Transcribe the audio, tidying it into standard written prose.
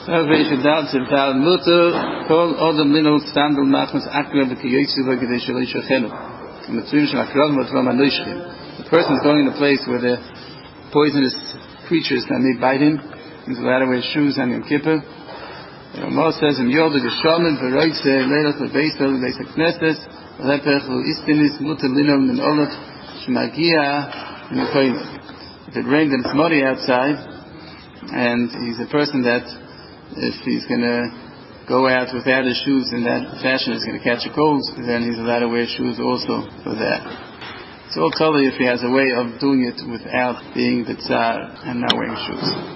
Salvation doubts if thou mutter call Adam Lino stand on Machmas Akra B'Kiyoytsuva G'day Shalei Shachenu. And the Tzvim Shal Akram V'Tvam Anoishchim. The person is going in a place where the poisonous creatures that may bite him. He's allowed to wear shoes on Yom Kippur. The Ramah says in Yod Geshamin V'Roitze Leilach V'Beisel V'Beis HaKnesses V'Lepech V'Istinis Mutter Lino Min Olot Shmagia V'Mekoyim. If it rains and it's muddy outside, and he's a person that if he's going to go out without his shoes in that fashion, he's going to catch a cold, then he's allowed to wear shoes also for that. It's all totally if he has a way of doing it without being the tsar and not wearing shoes.